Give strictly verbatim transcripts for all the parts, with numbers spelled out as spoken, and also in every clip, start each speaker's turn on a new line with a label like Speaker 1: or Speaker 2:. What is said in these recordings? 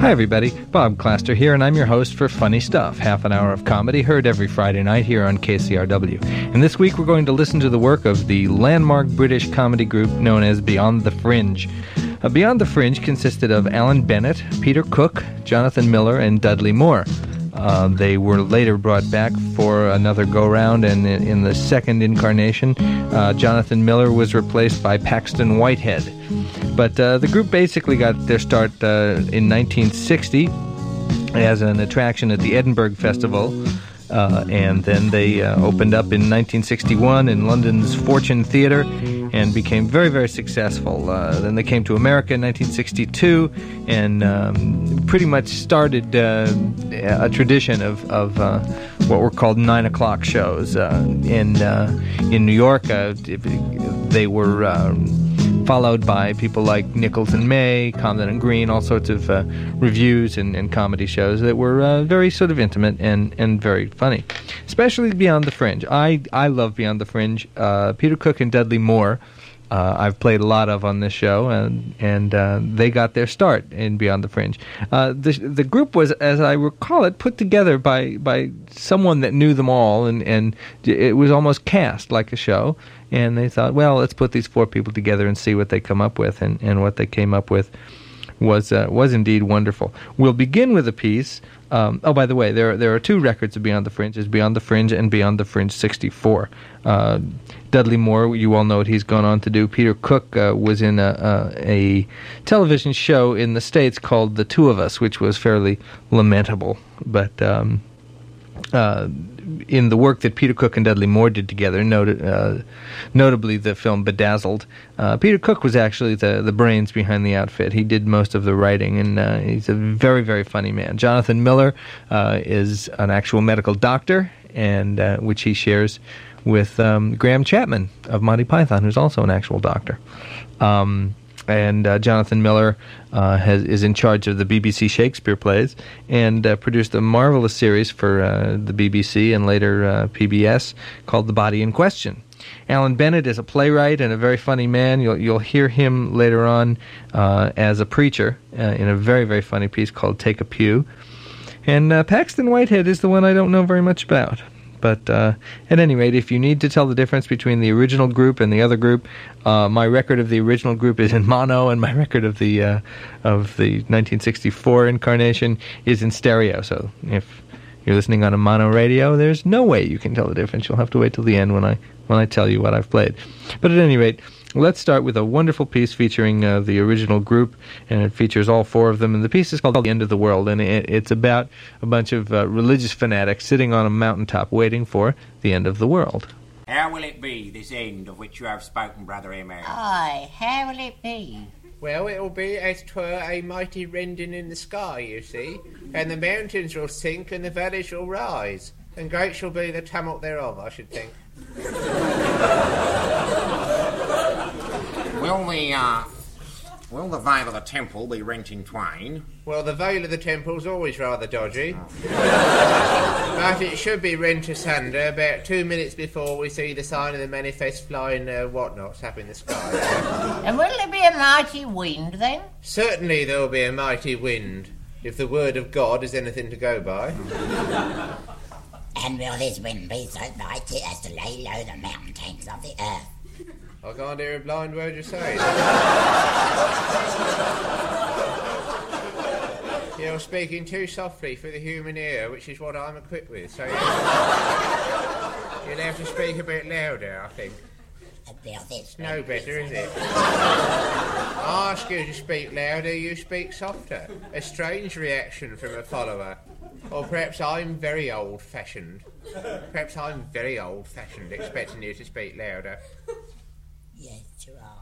Speaker 1: Hi everybody, Bob Claster here, and I'm your host for Funny Stuff, half an hour of comedy heard every Friday night here on K C R W. And this week we're going to listen to the work of the landmark British comedy group known as Beyond the Fringe. Uh, Beyond the Fringe consisted of Alan Bennett, Peter Cook, Jonathan Miller, and Dudley Moore. Uh, they were later brought back for another go-round, and in, in the second incarnation, uh, Jonathan Miller was replaced by Paxton Whitehead. But uh, the group basically got their start uh, in nineteen sixty as an attraction at the Edinburgh Festival, uh, and then they uh, opened up in nineteen sixty-one in London's Fortune Theatre and became very, very successful. Uh, then they came to America in nineteen sixty-two and um, pretty much started uh, a tradition of, of uh, what were called nine o'clock shows. Uh, in, uh, in New York, uh, they were um, followed by people like Nichols and May, Comden and Green, all sorts of uh, reviews and, and comedy shows that were uh, very sort of intimate and, and very funny. Especially Beyond the Fringe. I, I love Beyond the Fringe. Uh, Peter Cook and Dudley Moore, uh, I've played a lot of on this show, and and uh, they got their start in Beyond the Fringe. Uh, the the group was, as I recall it, put together by, by someone that knew them all, and, and it was almost cast like a show. And they thought, well, let's put these four people together and see what they come up with. And, and what they came up with was uh, was indeed wonderful. We'll begin with a piece. Um, oh, by the way, there, there are two records of Beyond the Fringe. There's Beyond the Fringe and Beyond the Fringe sixty-four. Uh, Dudley Moore, you all know what he's gone on to do. Peter Cook uh, was in a, a, a television show in the States called The Two of Us, which was fairly lamentable. But Um, uh, in the work that Peter Cook and Dudley Moore did together, not- uh, notably the film Bedazzled, uh, Peter Cook was actually the, the brains behind the outfit. He did most of the writing, and uh, he's a very, very funny man. Jonathan Miller uh, is an actual medical doctor, and uh, which he shares with um, Graham Chapman of Monty Python, who's also an actual doctor. Um... And uh, Jonathan Miller uh, has, is in charge of the B B C Shakespeare plays and uh, produced a marvelous series for uh, the B B C and later uh, P B S called The Body in Question. Alan Bennett is a playwright and a very funny man. You'll, you'll hear him later on uh, as a preacher uh, in a very, very funny piece called Take a Pew. And uh, Paxton Whitehead is the one I don't know very much about. But uh, at any rate, if you need to tell the difference between the original group and the other group, uh, my record of the original group is in mono, and my record of the uh, of the nineteen sixty-four incarnation is in stereo. So if you're listening on a mono radio, there's no way you can tell the difference. You'll have to wait till the end when I when I tell you what I've played. But at any rate, let's start with a wonderful piece featuring uh, the original group, and it features all four of them. And the piece is called The End of the World, and it, it's about a bunch of uh, religious fanatics sitting on a mountaintop waiting for the end of the world.
Speaker 2: How will it be, this end of which you have spoken, Brother Emma?
Speaker 3: Aye, how will it be?
Speaker 4: Well, it'll be as 'twere a mighty rending in the sky, you see, and the mountains will sink and the valleys will rise, and great shall be the tumult thereof, I should think.
Speaker 2: Will the, uh, will the veil of the temple be rent in twain?
Speaker 4: Well, the veil of the temple's always rather dodgy. But it should be rent asunder about two minutes before we see the sign of the manifest flying uh, whatnots up in the sky.
Speaker 3: And will there be a mighty wind then?
Speaker 4: Certainly there'll be a mighty wind, if the word of God is anything to go by.
Speaker 5: And will this wind be so mighty as to lay low the mountains of the earth?
Speaker 4: I can't hear a blind word you're saying. You're speaking too softly for the human ear, which is what I'm equipped with, so you'll have to speak a bit louder, I think. It's no better, is it? I ask you to speak louder, you speak softer. A strange reaction from a follower. Or perhaps I'm very old-fashioned. Perhaps I'm very old-fashioned, expecting you to speak louder.
Speaker 5: Yes, you are.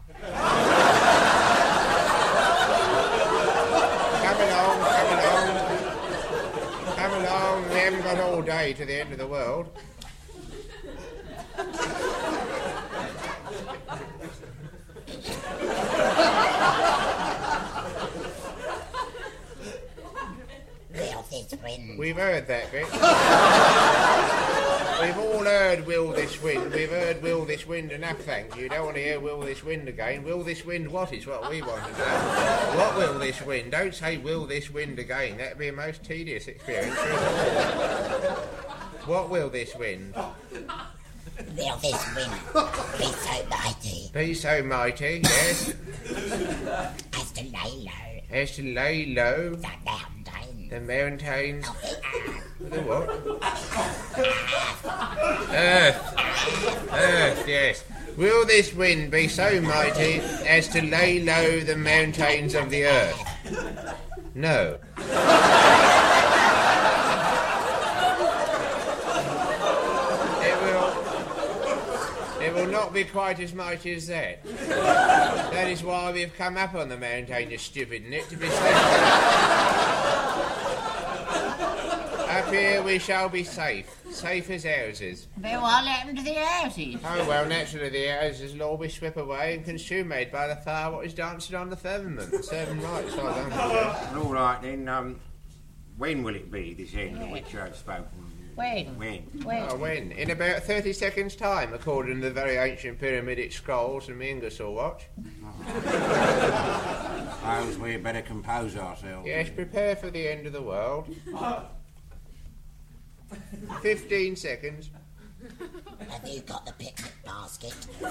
Speaker 4: Come along, come along. Come along, we haven't got all day to the end of the world.
Speaker 5: Will this wind...
Speaker 4: We've heard that bit. We've all heard will this This Wind. We've heard Will This Wind enough, thank you. Don't want to hear Will This Wind again. Will This Wind what is what we want to know. What will this wind? Don't say Will This Wind again. That'd be a most tedious experience. What will this wind?
Speaker 5: Will this wind be so mighty?
Speaker 4: Be so mighty, yes.
Speaker 5: As to lay low.
Speaker 4: As to lay low.
Speaker 5: The mountains.
Speaker 4: The mountains.
Speaker 5: Of the earth.
Speaker 4: The what? Earth. Earth, yes. Will this wind be so mighty as to lay low the mountains of the earth? No. It will... It will not be quite as mighty as that. That is why we've come up on the mountain, you stupid nit, to be safe. Up here we shall be safe. Safe as houses.
Speaker 3: But what happened to the houses?
Speaker 4: Oh, well, naturally the houses will all be swept away and consumed by the fire what is dancing on the firmament. The seven rights, well done.
Speaker 2: All right, then, um, when will it be, this end of which I've spoken?
Speaker 3: When?
Speaker 2: When?
Speaker 3: When?
Speaker 4: Oh, when? In about thirty seconds' time, according to the very ancient pyramidic scrolls and the Ingersoll watch.
Speaker 2: Suppose we'd better compose ourselves.
Speaker 4: Yes, prepare for the end of the world. Fifteen seconds.
Speaker 5: Have you got the picnic basket?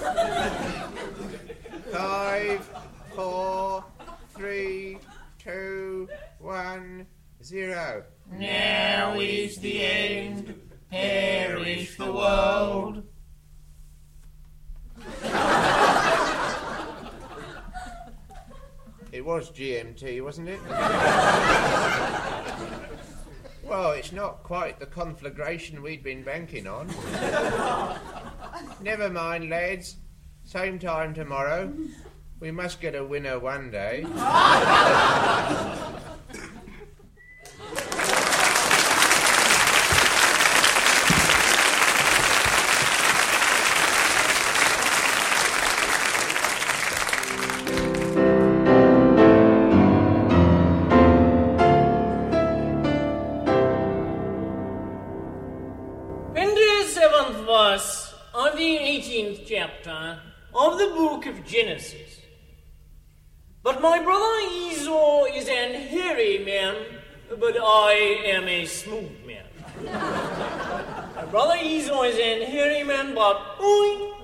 Speaker 4: Five, four, three, two, one, zero.
Speaker 3: Now is the end. Perish the world.
Speaker 4: It was G M T, wasn't it? Well, it's not quite the conflagration we'd been banking on. Never mind, lads. Same time tomorrow. We must get a winner one day.
Speaker 6: Of the eighteenth chapter of the book of Genesis. But my brother Esau is an hairy man, but I am a smooth man. My brother Esau is an hairy man, but I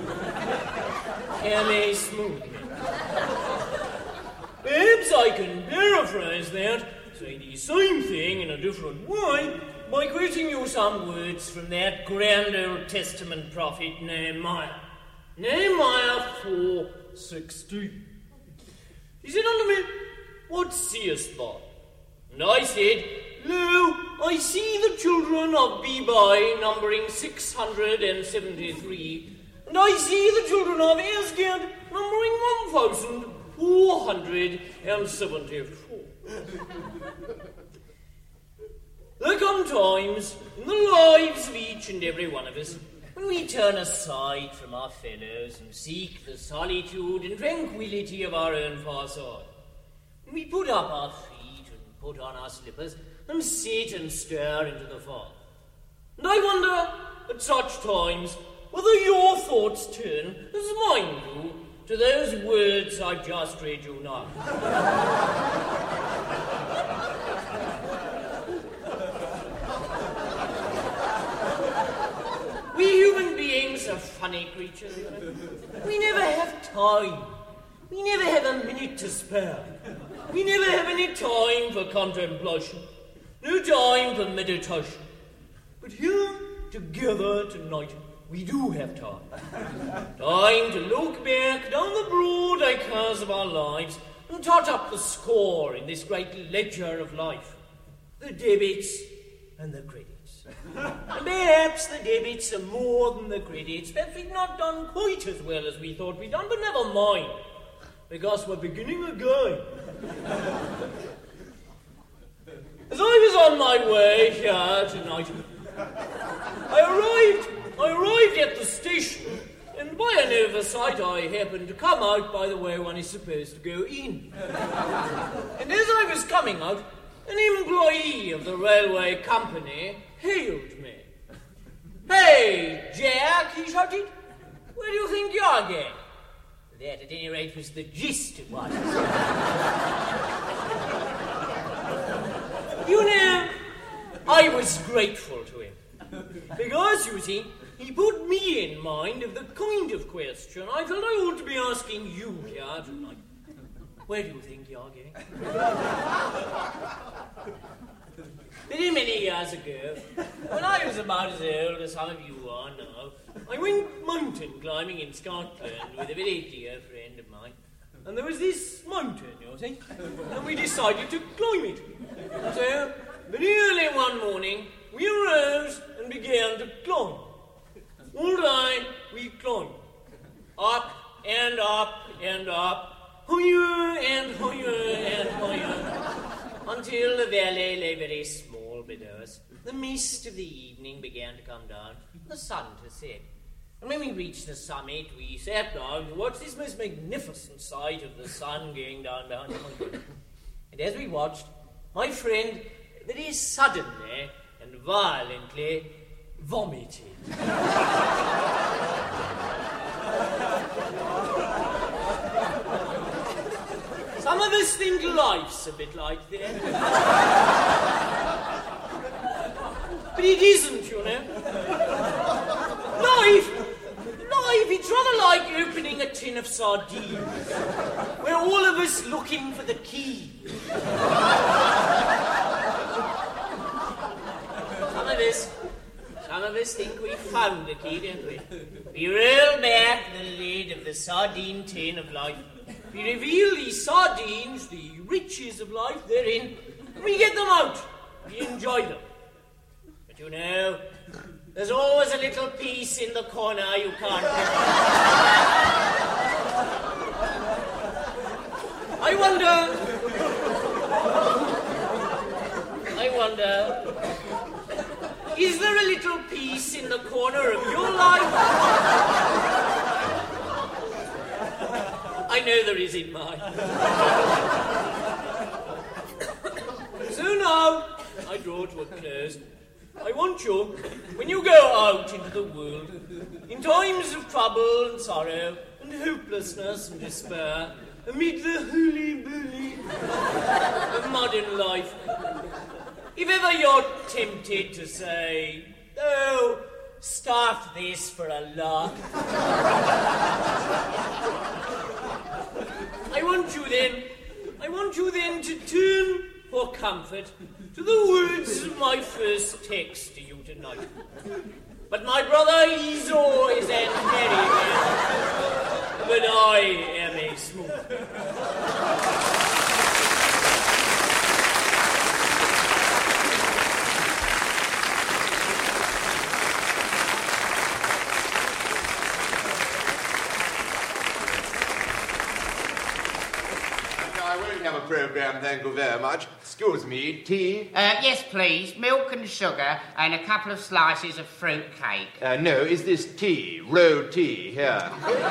Speaker 6: am a smooth man. Perhaps I can paraphrase that, say the same thing in a different way, by quoting you some words from that grand Old Testament prophet Nehemiah. Nehemiah four sixteen. He said unto me, What seest thou? And I said, Lo, I see the children of Bebai numbering six hundred and seventy-three, and I see the children of Asgad numbering one thousand four hundred and seventy-four. There come times in the lives of each and every one of us when we turn aside from our fellows and seek the solitude and tranquility of our own fireside. We put up our feet and put on our slippers and sit and stare into the fire. And I wonder, at such times, whether your thoughts turn, as mine do, to those words I've just read you now. We human beings are funny creatures. We never have time. We never have a minute to spare. We never have any time for contemplation. No time for meditation. But here, together tonight, we do have time. Time to look back down the broad acres of our lives and tot up the score in this great ledger of life. The debits and the credits. And perhaps the debits are more than the credits. Perhaps we've not done quite as well as we thought we'd done, but never mind, because we're beginning again. As I was on my way here tonight, I arrived, I arrived at the station, and by an oversight I happened to come out by the way one is supposed to go in. And as I was coming out, an employee of the railway company hailed me. Hey, Jack, he shouted. Where do you think you're going? That, at any rate, was the gist of what he said. You know, I was grateful to him. Because, you see, he put me in mind of the kind of question I felt I ought to be asking you here tonight. Where do you think you're going? Many, many years ago, when I was about as old as some of you are now, I went mountain climbing in Scotland with a very dear friend of mine. And there was this mountain, you see, and we decided to climb it. So, very early one morning, we arose and began to climb. All day we climbed. Up and up and up. Higher and higher and higher. Until the valley lay very small below us. The mist of the evening began to come down. The sun to set. And when we reached the summit, we sat down to watch this most magnificent sight of the sun going down behind the mountain. And as we watched, my friend very suddenly and violently vomited. Some of us think life's a bit like that. But it isn't, you know. Life, life, it's rather like opening a tin of sardines. We're all of us looking for the key. Some of us, some of us think we found the key, don't we? We roll back the lid of the sardine tin of life. We reveal these sardines, the riches of life therein, and we get them out. We enjoy them. But you know, there's always a little piece in the corner you can't get. I wonder... I wonder... Is there a little piece in the corner of your life? I know there is in mine. So now, I draw to a close. I want you, when you go out into the world, in times of trouble and sorrow and hopelessness and despair, amid the hooly-bully of modern life, if ever you're tempted to say, oh, start this for a lark, I want you then, I want you then to turn for comfort to the words of my first text to you tonight. But my brother Esau is an merry man, but I am a smooth.
Speaker 7: Have a program, thank you very much. Excuse me, tea?
Speaker 3: Uh, yes, please. Milk and sugar and a couple of slices of fruit cake.
Speaker 7: Uh, no, is this tea? Row tea, here.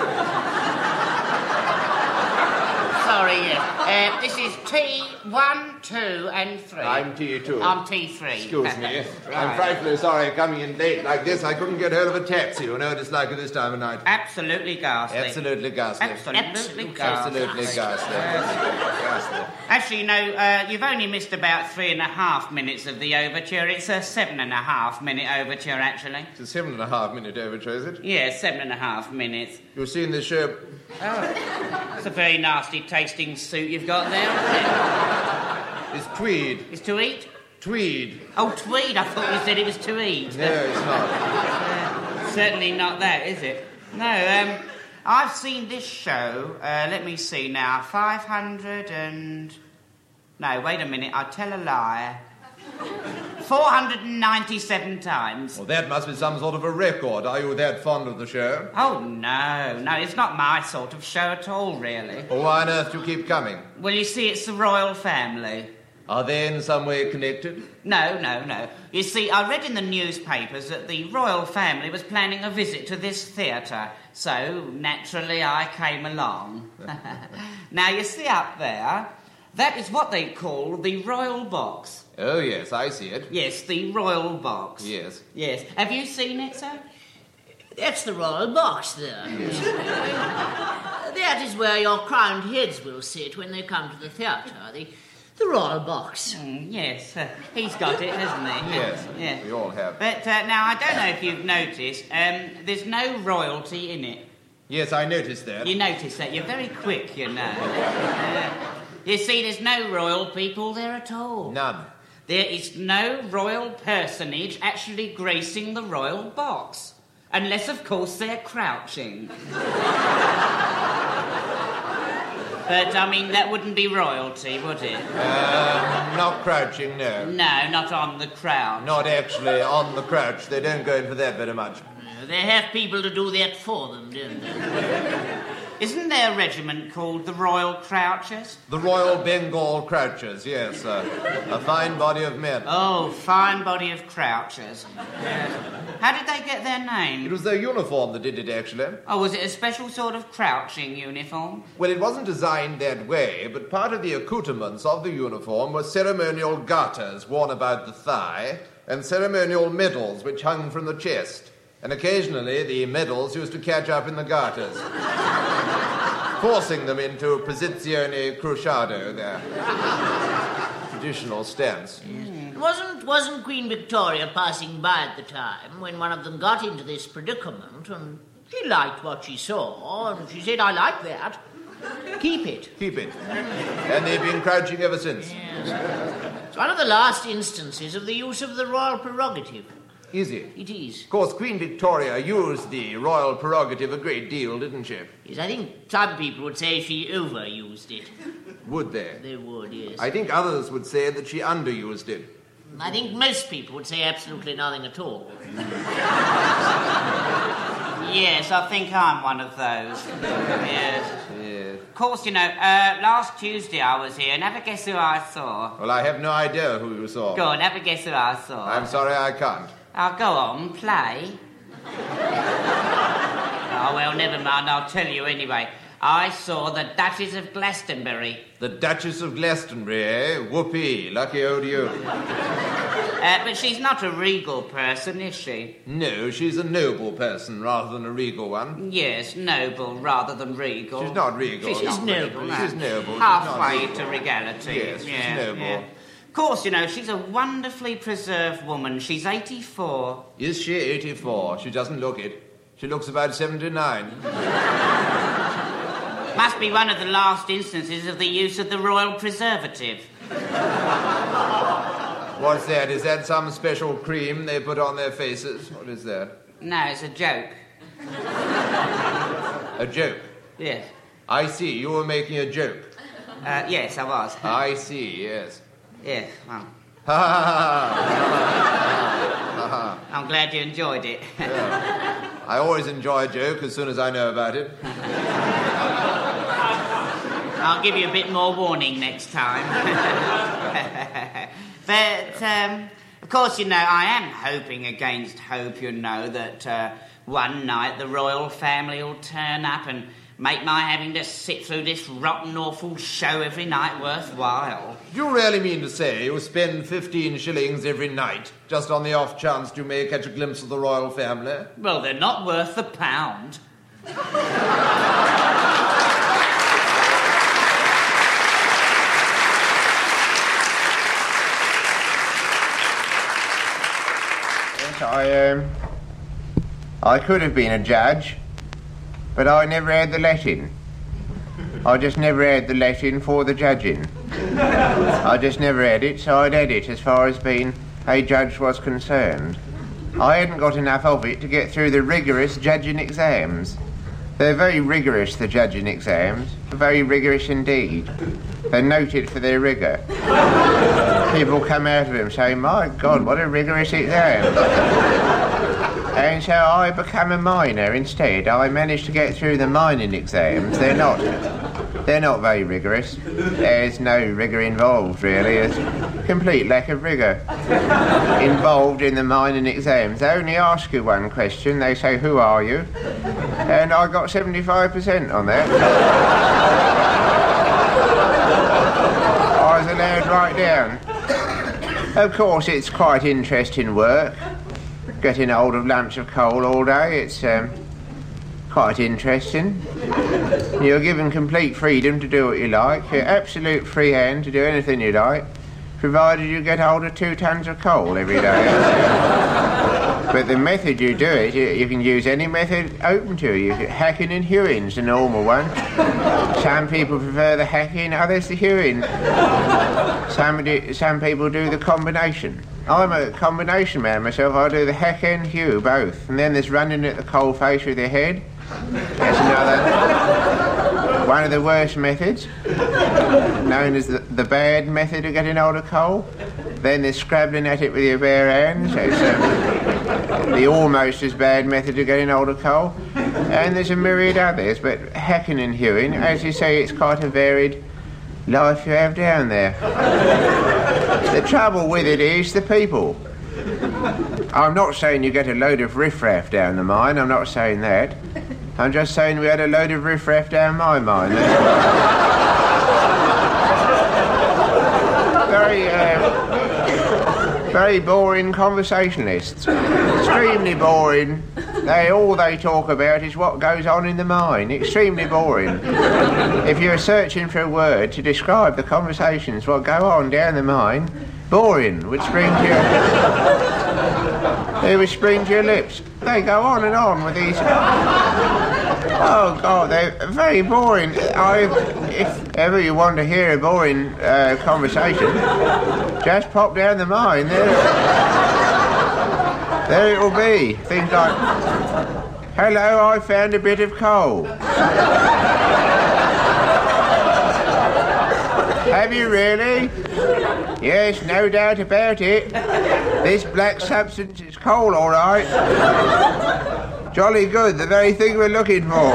Speaker 3: Sorry, yes. Uh, this is T one, two, and three.
Speaker 7: I'm T two.
Speaker 3: I'm T three.
Speaker 7: Excuse me.
Speaker 3: Right.
Speaker 7: I'm frightfully sorry coming in late like this. I couldn't get hold of a taxi, you know, just like at this time of night.
Speaker 3: Absolutely ghastly.
Speaker 7: Absolutely ghastly.
Speaker 3: Absolutely ghastly.
Speaker 7: Absolutely ghastly. Ghastly.
Speaker 3: Actually, no, uh, you've only missed about three and a half minutes of the overture. It's a seven and a half minute overture, actually.
Speaker 7: It's a seven and a half minute overture, is it?
Speaker 3: Yeah, seven and a half minutes.
Speaker 7: You've seen this show?
Speaker 3: Oh, it's a very nasty tasting suit you've got there, isn't it?
Speaker 7: It's tweed.
Speaker 3: It's to eat?
Speaker 7: Tweed.
Speaker 3: Oh, tweed. I thought you said it was to eat.
Speaker 7: No, it's not.
Speaker 3: Uh, certainly not that, is it? No, um, I've seen this show, uh, let me see now, five hundred and... No, wait a minute, I tell a lie. four hundred ninety-seven times.
Speaker 7: Well, that must be some sort of a record. Are you that fond of the show?
Speaker 3: Oh, no, no, it's not my sort of show at all, really.
Speaker 7: Well, why on earth do you keep coming?
Speaker 3: Well, you see, it's the royal family.
Speaker 7: Are they in some way connected?
Speaker 3: No, no, no. You see, I read in the newspapers that the royal family was planning a visit to this theatre, so naturally I came along. Now, you see up there, That is what they call the royal box.
Speaker 7: Oh, yes, I see it.
Speaker 3: Yes, the royal box.
Speaker 7: Yes.
Speaker 3: Yes. Have you seen it, sir?
Speaker 6: That's the royal box there. Yes. That is where your crowned heads will sit when they come to the theatre. The, the royal box.
Speaker 3: Mm, yes, uh, he's got it, hasn't he?
Speaker 7: Yes,
Speaker 3: yeah.
Speaker 7: we all have.
Speaker 3: But uh, now, I don't know if you've noticed, um, there's no royalty in it.
Speaker 7: Yes, I noticed that.
Speaker 3: You noticed that. You're very quick, you know. uh, you see, there's no royal people there at all.
Speaker 7: None.
Speaker 3: There is no royal personage actually gracing the royal box. Unless, of course, they're crouching. But, I mean, that wouldn't be royalty, would it?
Speaker 7: Um, not crouching, no.
Speaker 3: No, not on the crouch.
Speaker 7: Not actually on the crouch. They don't go in for that very much.
Speaker 6: They have people to do that for them, don't they?
Speaker 3: Isn't there a regiment called the Royal Crouchers?
Speaker 7: The Royal Bengal Crouchers, yes. Uh, a fine body of men.
Speaker 3: Oh, fine body of crouchers. Yes. How did they get their name?
Speaker 7: It was their uniform that did it, actually.
Speaker 3: Oh, was it a special sort of crouching uniform?
Speaker 7: Well, it wasn't designed that way, but part of the accoutrements of the uniform was ceremonial garters worn about the thigh and ceremonial medals which hung from the chest. And occasionally the medals used to catch up in the garters, forcing them into posizione cruciado, their traditional stance.
Speaker 6: Yes. Wasn't, wasn't Queen Victoria passing by at the time when one of them got into this predicament, and she liked what she saw, and she said, I like that. Keep it.
Speaker 7: Keep it. And they've been crouching ever since.
Speaker 6: Yes. It's one of the last instances of the use of the royal prerogative.
Speaker 7: Is it?
Speaker 6: It is.
Speaker 7: Of course, Queen Victoria used the royal prerogative a great deal, didn't she?
Speaker 6: Yes, I think some people would say she overused it.
Speaker 7: Would they?
Speaker 6: They would, yes.
Speaker 7: I think others would say that she underused it.
Speaker 6: I think most people would say absolutely nothing at all.
Speaker 3: Yes, I think I'm one of those. Yes.
Speaker 7: Yes.
Speaker 3: Of course, you know, uh, last Tuesday I was here, and have a guess who I saw?
Speaker 7: Well, I have no idea who you saw.
Speaker 3: Go on, have a guess who I saw.
Speaker 7: I'm sorry, I can't.
Speaker 3: I'll go on, play. Oh, well, never mind, I'll tell you anyway. I saw the Duchess of Glastonbury.
Speaker 7: The Duchess of Glastonbury, eh? Whoopee, lucky old you.
Speaker 3: Uh, but she's not a regal person, is she?
Speaker 7: No, she's a noble person rather than a regal one.
Speaker 3: Yes, noble rather than regal.
Speaker 7: She's not regal.
Speaker 3: She's,
Speaker 6: She's
Speaker 3: not
Speaker 6: noble.
Speaker 3: regal, no.
Speaker 7: She's noble.
Speaker 3: Halfway
Speaker 7: She's not
Speaker 3: to regality.
Speaker 7: Yes, she's
Speaker 3: yeah,
Speaker 7: noble.
Speaker 3: Yeah. Of course, you know, she's a wonderfully preserved woman. She's eighty-four.
Speaker 7: Is she eighty-four? She doesn't look it. She looks about seventy-nine.
Speaker 3: Must be one of the last instances of the use of the royal preservative.
Speaker 7: What's that? Is that some special cream they put on their faces? What is that?
Speaker 3: No, it's a joke.
Speaker 7: A joke?
Speaker 3: Yes.
Speaker 7: I see. You were making a joke.
Speaker 3: Uh, yes, I was.
Speaker 7: I see, yes.
Speaker 3: Yes, well,
Speaker 7: Ha ha ha ha.
Speaker 3: I'm glad you enjoyed it.
Speaker 7: Yeah. I always enjoy a joke as soon as I know about it.
Speaker 3: I'll give you a bit more warning next time. But, um, of course, you know, I am hoping against hope, you know, that uh, one night the royal family will turn up and make my having to sit through this rotten, awful show every night worthwhile.
Speaker 7: Do you really mean to say you spend fifteen shillings every night just on the off chance you may catch a glimpse of the royal family?
Speaker 3: Well, they're not worth the pound.
Speaker 4: Yes, I, um... I could have been a judge, but I never had the letting. I just never had the letting for the judging. I just never had it, so I'd had it as far as being a judge was concerned. I hadn't got enough of it to get through the rigorous judging exams. They're very rigorous, the judging exams. Very rigorous indeed. They're noted for their rigour. People come out of them saying, my God, what a rigorous exam. And so I become a miner instead. I managed to get through the mining exams. They're not, they're not very rigorous. There's no rigour involved, really. There's complete lack of rigour involved in the mining exams. They only ask you one question. They say, who are you? And I got seventy-five percent on that. was allowed right down. Of course, it's quite interesting work. Getting hold of lumps of coal all day, it's um, quite interesting. You're given complete freedom to do what you like. You're absolute free hand to do anything you like, provided you get hold of two tons of coal every day. But the method you do it, you, you can use any method open to you. Hacking and hewing's the normal one. Some people prefer the hacking, others the hewing. Some, some people do the combination. I'm a combination man myself. I do the hack and hew, both. And then there's running at the coal face with your head. That's another one of the worst methods, known as the, the bad method of getting hold of coal. Then there's scrabbling at it with your bare hands. That's um, the almost as bad method of getting hold of coal. And there's a myriad others, but hacking and hewing, as you say, it's quite a varied life you have down there. The trouble with it is the people. I'm not saying you get a load of riffraff down the mine, I'm not saying that. I'm just saying we had a load of riffraff down my mine. Very, uh, very boring conversationalists. Extremely boring. They, all they talk about is what goes on in the mine. Extremely boring. If you're searching for a word to describe the conversations, what go on down the mine, boring would spring to your... They would spring to your lips. They go on and on with these... Oh, God, they're very boring. I, if ever you want to hear a boring uh, conversation, just pop down the mine. There, there it will be. Things like, hello, I found a bit of coal. Have you really? Yes, no doubt about it. This black substance is coal, all right. Jolly good, the very thing we're looking for.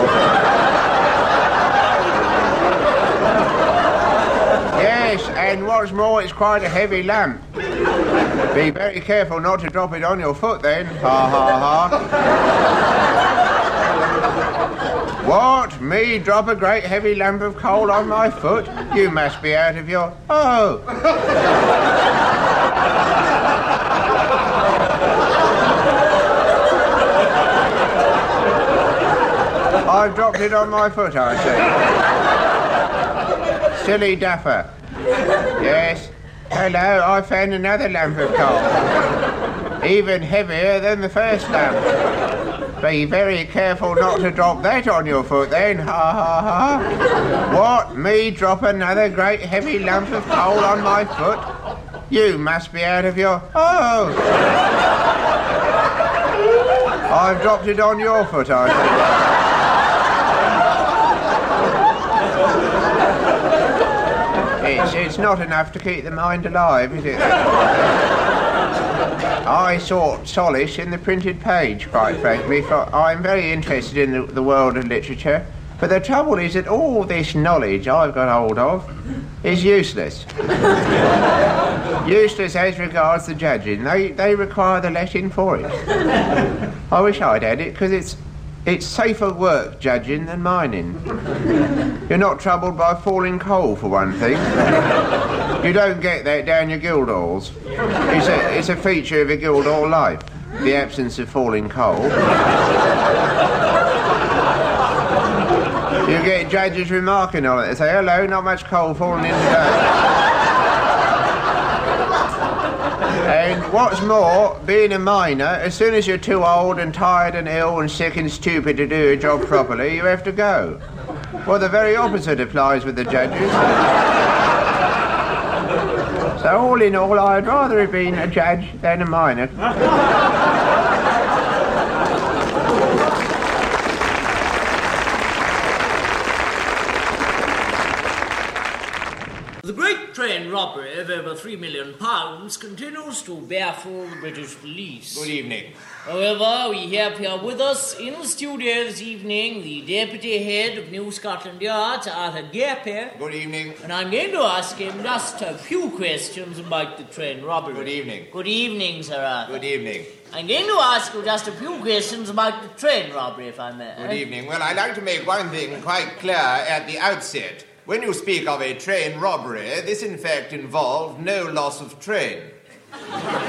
Speaker 4: Yes, and what's more, it's quite a heavy lamp. Be very careful not to drop it on your foot then. Ha ha ha. What? Me drop a great heavy lump of coal on my foot? You must be out of your... Oh! I've dropped it on my foot, I see. Silly duffer. Yes. Hello, I found another lump of coal. Even heavier than the first lump. Be very careful not to drop that on your foot then, ha ha ha. What, me drop another great heavy lump of coal on my foot? You must be out of your... Oh! I've dropped it on your foot, I think. It's, it's not enough to keep the mind alive, is it? I sought solace in the printed page, quite frankly, for I'm very interested in the, the world of literature. But the trouble is that all this knowledge I've got hold of is useless. Useless as regards the judging. They, they require the letting for it. I wish I'd had it, because it's It's safer work judging than mining. You're not troubled by falling coal, for one thing. You don't get that down your Guildhalls. It's a, it's a feature of a Guildhall life, the absence of falling coal. You get judges remarking on it. They say, hello, not much coal falling in today. And what's more, being a miner, as soon as you're too old and tired and ill and sick and stupid to do your job properly, you have to go. Well, the very opposite applies with the judges. So all in all, I'd rather have been a judge than a miner.
Speaker 6: The great train robbery of over three million pounds continues to baffle the British police.
Speaker 2: Good evening.
Speaker 6: However, we have here with us in the studio this evening the Deputy Head of New Scotland Yard, Arthur Gapper.
Speaker 2: Good evening.
Speaker 6: And I'm going to ask him just a few questions about the train robbery.
Speaker 2: Good evening.
Speaker 6: Good evening, Sir Arthur.
Speaker 2: Good evening.
Speaker 6: I'm going to ask you just a few questions about the train robbery, if I may.
Speaker 2: Good evening. Well, I'd like to make one thing quite clear at the outset.
Speaker 7: when you speak of a train robbery, this in fact involved no loss of train. It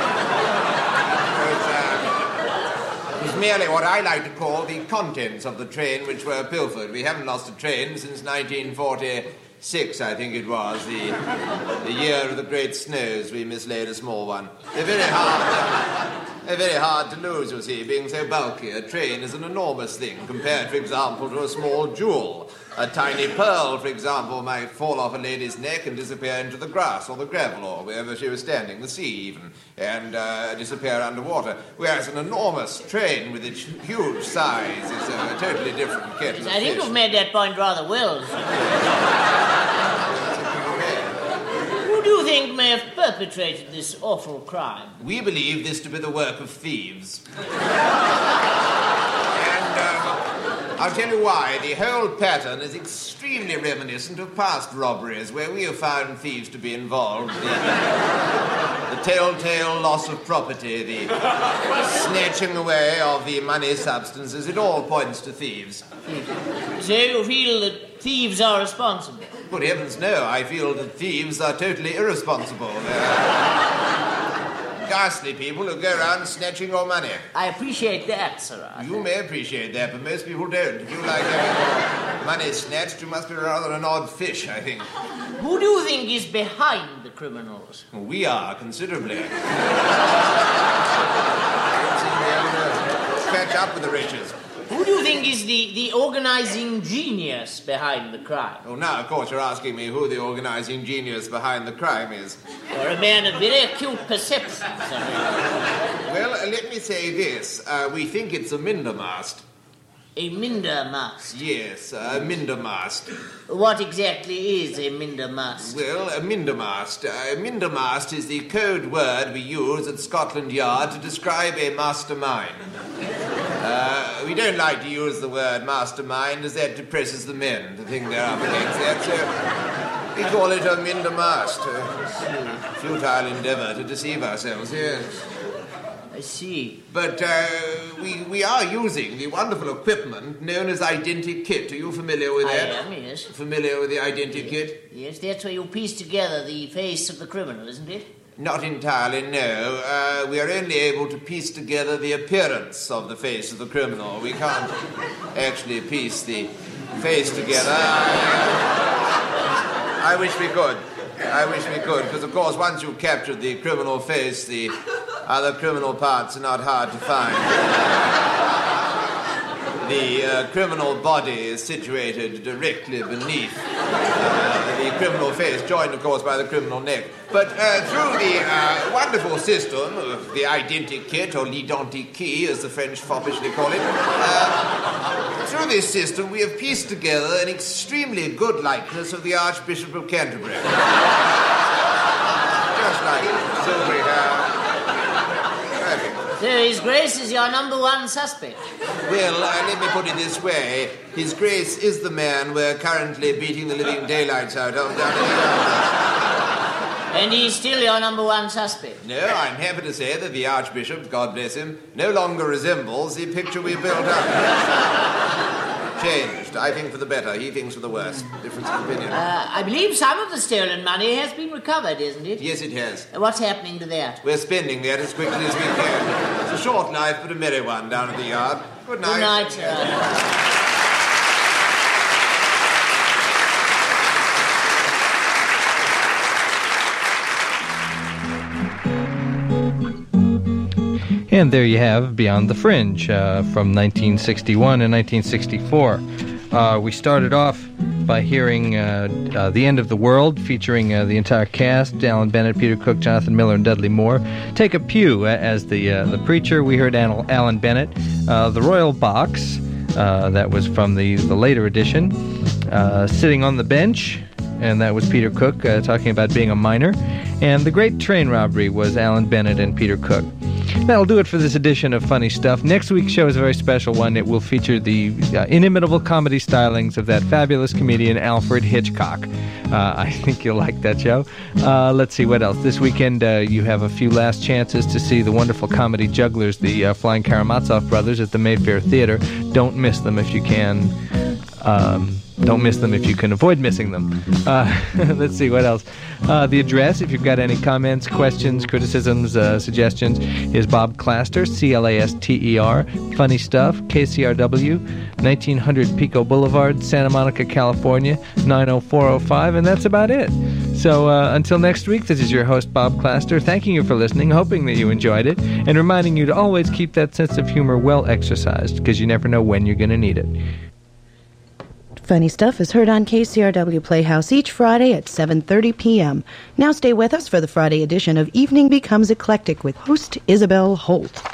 Speaker 7: was, uh, it was merely what I like to call the contents of the train which were pilfered. We haven't lost a train since nineteen forty-six, I think it was, the, the year of the great snows. We mislaid a small one. They're very hard. They're very hard to lose, you see, being so bulky. A train is an enormous thing compared, for example, to a small jewel. A tiny pearl, for example, might fall off a lady's neck and disappear into the grass or the gravel or wherever she was standing, the sea even, and uh, disappear underwater. Whereas an enormous train with its huge size is a totally different kettle of
Speaker 6: I think
Speaker 7: fish.
Speaker 6: you've made that point rather well. Who do you think may have perpetrated this awful crime?
Speaker 7: We believe this to be the work of thieves. I'll tell you why. The whole pattern is extremely reminiscent of past robberies where we have found thieves to be involved. The, the telltale loss of property, the snatching away of the money substances, it all points to thieves.
Speaker 6: So you feel that thieves are responsible?
Speaker 7: Good heavens, no. I feel that thieves are totally irresponsible. They're ghastly people who go around snatching your money.
Speaker 6: I appreciate that, sir.
Speaker 7: You may appreciate that, but most people don't. If you like having your money snatched, you must be rather an odd fish, I think.
Speaker 6: Who do you think is behind the criminals?
Speaker 7: Well, we are, considerably. Catch up with the riches.
Speaker 6: Who do you think is the, the organizing genius behind the crime?
Speaker 7: Oh, now, of course, you're asking me who the organizing genius behind the crime is.
Speaker 6: You're a man of very acute perception, sir.
Speaker 7: Well, uh, let me say this. Uh, we think it's a Mindermast.
Speaker 6: A Mindermast?
Speaker 7: Yes, a Mindermast.
Speaker 6: What exactly is a Mindermast?
Speaker 7: Well, a Mindermast. A Mindermast is the code word we use at Scotland Yard to describe a mastermind. Uh, we don't like to use the word mastermind as that depresses the men, the thing they're up against that, so we call it a Mindermast, a futile endeavour to deceive ourselves, yes.
Speaker 6: I see.
Speaker 7: But uh, we, we are using the wonderful equipment known as Identikit. Are you familiar with that?
Speaker 6: I am, yes.
Speaker 7: Familiar with the Identikit?
Speaker 6: Yes, that's where you piece together the face of the criminal, isn't it?
Speaker 7: Not entirely, no. Uh, we are only able to piece together the appearance of the face of the criminal. We can't actually piece the face together. I wish we could. I wish we could, because, of course, once you've captured the criminal face, the other criminal parts are not hard to find. The uh, criminal body is situated directly beneath uh, the criminal face, joined, of course, by the criminal neck. But uh, through the uh, wonderful system of the Identikit, or l'identique, as the French foppishly call it, uh, through this system we have pieced together an extremely good likeness of the Archbishop of Canterbury. Just like silvery hair. Perfect.
Speaker 6: So His Grace is your number one suspect?
Speaker 7: Well, uh, let me put it this way. His Grace is the man we're currently beating the living daylights out of down in the yard.
Speaker 6: And he's still your number one suspect?
Speaker 7: No, I'm happy to say that the Archbishop, God bless him, no longer resembles the picture we built up. Changed, I think, for the better. He thinks for the worse. Difference of opinion.
Speaker 6: Uh, I believe some of the stolen money has been recovered, isn't it?
Speaker 7: Yes, it has.
Speaker 6: Uh, what's happening to that?
Speaker 7: We're spending that as quickly as we can. It's a short life, but a merry one down at the yard. Good night.
Speaker 6: Good night, sir.
Speaker 1: And there you have Beyond the Fringe uh, from nineteen sixty-one and nineteen sixty-four. Uh, we started off by hearing uh, uh, The End of the World, featuring uh, the entire cast, Alan Bennett, Peter Cook, Jonathan Miller, and Dudley Moore. Take a Pew as the uh, the preacher. We heard Al- Alan Bennett. Uh, the Royal Box, uh, that was from the, the later edition. Uh, Sitting on the Bench, and that was Peter Cook uh, talking about being a miner. And The Great Train Robbery was Alan Bennett and Peter Cook. That'll do it for this edition of Funny Stuff. Next week's show is a very special one. It will feature the uh, inimitable comedy stylings of that fabulous comedian Alfred Hitchcock. Uh, I think you'll like that show. Uh, let's see what else. This weekend uh, you have a few last chances to see the wonderful comedy jugglers, the uh, Flying Karamazov Brothers, at the Mayfair Theater. Don't miss them if you can. Um, don't miss them if you can avoid missing them. Uh, let's see, what else? Uh, the address, if you've got any comments, questions, criticisms, uh, suggestions, is Bob Claster, C L A S T E R, Funny Stuff, K C R W, nineteen hundred Pico Boulevard, Santa Monica, California, nine oh four oh five, and that's about it. So uh, until next week, this is your host, Bob Claster, thanking you for listening, hoping that you enjoyed it, and reminding you to always keep that sense of humor well exercised, because you never know when you're going to need it.
Speaker 8: Funny Stuff is heard on K C R W Playhouse each Friday at seven thirty p.m. Now stay with us for the Friday edition of Evening Becomes Eclectic with host Isabel Holt.